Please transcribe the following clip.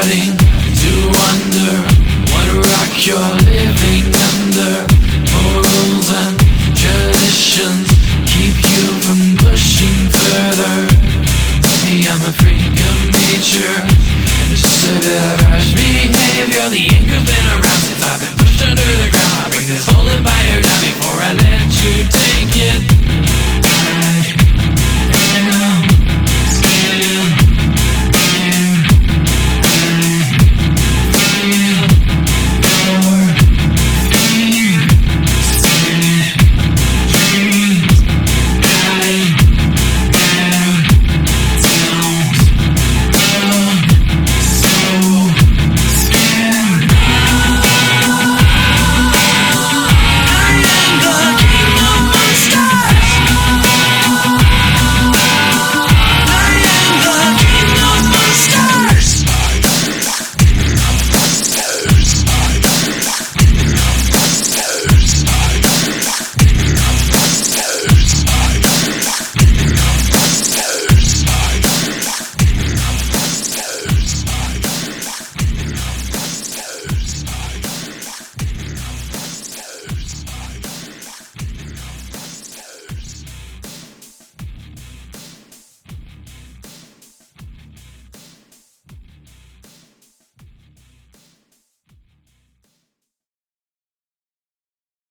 starting to wonder what rock you're living under. Morals and traditions keep you from pushing further. Maybe I'm a freak of nature, and just a bit of harsh behavior. The